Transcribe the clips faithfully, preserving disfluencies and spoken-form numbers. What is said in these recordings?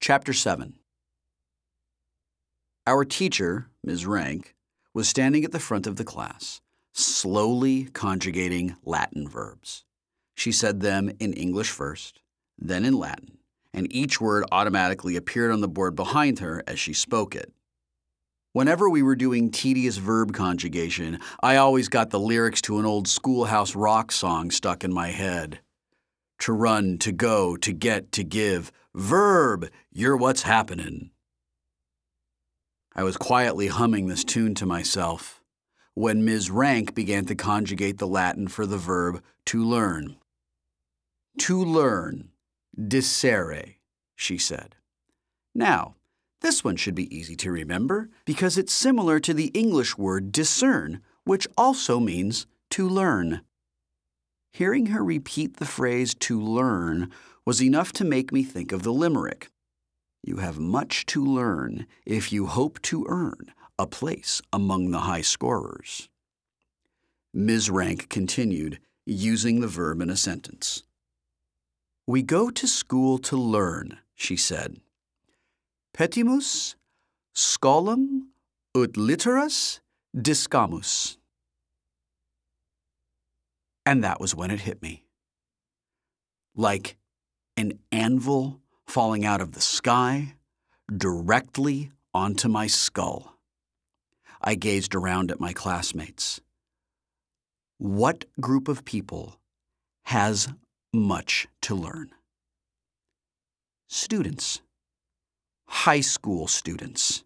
Chapter seven. Our teacher, Miz Rank, was standing at the front of the class, slowly conjugating Latin verbs. She said them in English first, then in Latin, and each word automatically appeared on the board behind her as she spoke it. Whenever we were doing tedious verb conjugation, I always got the lyrics to an old schoolhouse rock song stuck in my head. To run, to go, to get, to give. Verb, you're what's happening. I was quietly humming this tune to myself when Miz Rank began to conjugate the Latin for the verb to learn. To learn, discere, she said. Now, this one should be easy to remember because it's similar to the English word discern, which also means to learn. Hearing her repeat the phrase to learn was enough to make me think of the limerick. You have much to learn if you hope to earn a place among the high scorers. Miz Rank continued, using the verb in a sentence. We go to school to learn, she said. Petimus, scolum, ut literas discamus. And that was when it hit me. Like an anvil falling out of the sky, directly onto my skull. I gazed around at my classmates. What group of people has much to learn? Students. High school students.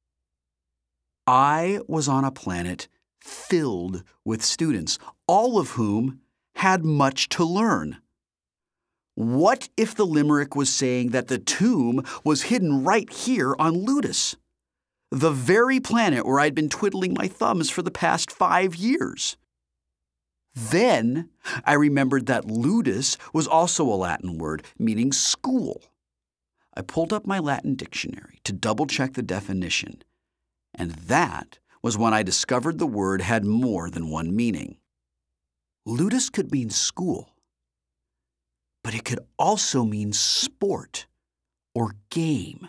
I was on a planet filled with students, all of whom had much to learn. What if the limerick was saying that the tomb was hidden right here on Ludus, the very planet where I'd been twiddling my thumbs for the past five years? Then I remembered that ludus was also a Latin word meaning school. I pulled up my Latin dictionary to double-check the definition, and that was when I discovered the word had more than one meaning. Ludus could mean school, but it could also mean sport or game.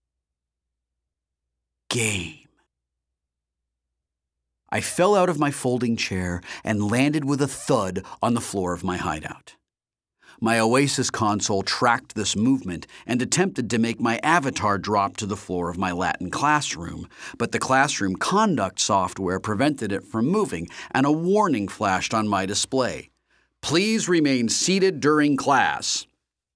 Game. I fell out of my folding chair and landed with a thud on the floor of my hideout. My Oasis console tracked this movement and attempted to make my avatar drop to the floor of my Latin classroom, but the classroom conduct software prevented it from moving, and a warning flashed on my display. Please remain seated during class.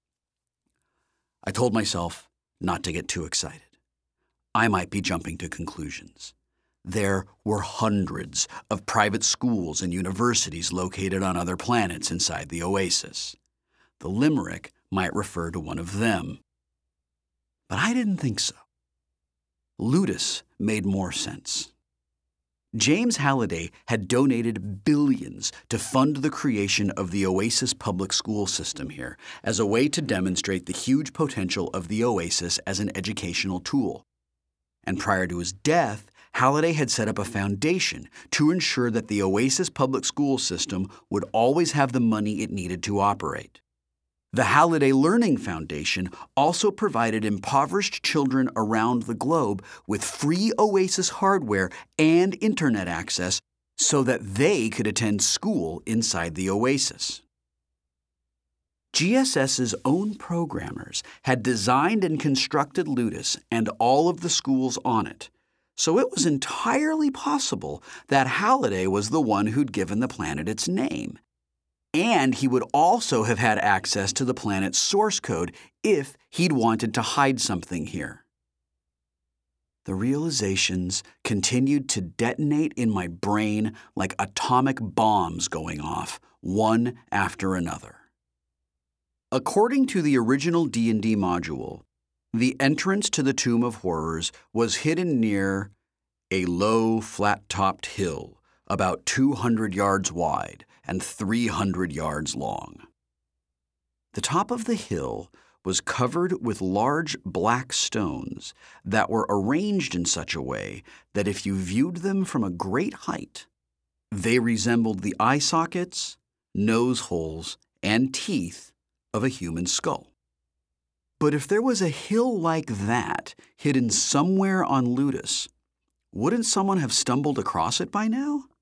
I told myself not to get too excited. I might be jumping to conclusions. There were hundreds of private schools and universities located on other planets inside the Oasis. The limerick might refer to one of them. But I didn't think so. Ludus made more sense. James Halliday had donated billions to fund the creation of the Oasis public school system here as a way to demonstrate the huge potential of the Oasis as an educational tool. And prior to his death, Halliday had set up a foundation to ensure that the Oasis public school system would always have the money it needed to operate. The Halliday Learning Foundation also provided impoverished children around the globe with free Oasis hardware and internet access so that they could attend school inside the Oasis. GSS's own programmers had designed and constructed Ludus and all of the schools on it, so it was entirely possible that Halliday was the one who'd given the planet its name. And he would also have had access to the planet's source code if he'd wanted to hide something here. The realizations continued to detonate in my brain like atomic bombs going off, one after another. According to the original D and D module, the entrance to the Tomb of Horrors was hidden near a low, flat-topped hill about two hundred yards wide and three hundred yards long. The top of the hill was covered with large black stones that were arranged in such a way that if you viewed them from a great height, they resembled the eye sockets, nose holes, and teeth of a human skull. But if there was a hill like that hidden somewhere on Ludus, wouldn't someone have stumbled across it by now?